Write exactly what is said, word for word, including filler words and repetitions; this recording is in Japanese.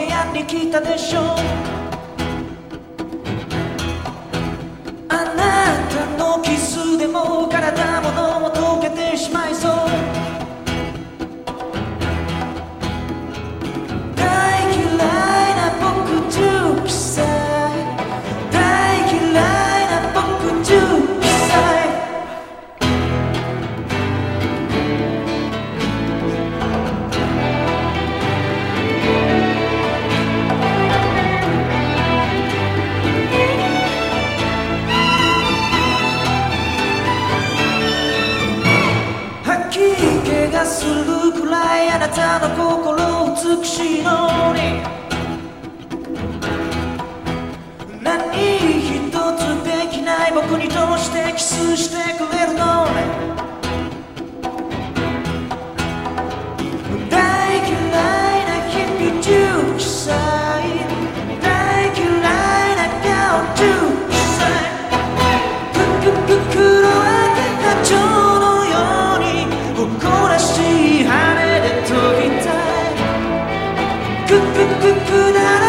部屋に来たでしょう。あなたのキスでも体ものも溶けてしまいそう。大嫌いな僕じゅっさい、大嫌いな僕じゅっさい。するくらいあなたの心美しいのに、何一つできない僕にどうしてキスしてくれるのね。大嫌いな君じゅっさい、大嫌いな顔じゅっさい。ぷくぷく黒あげた蝶のように誇らしい羽で飛びたい。くくくくだら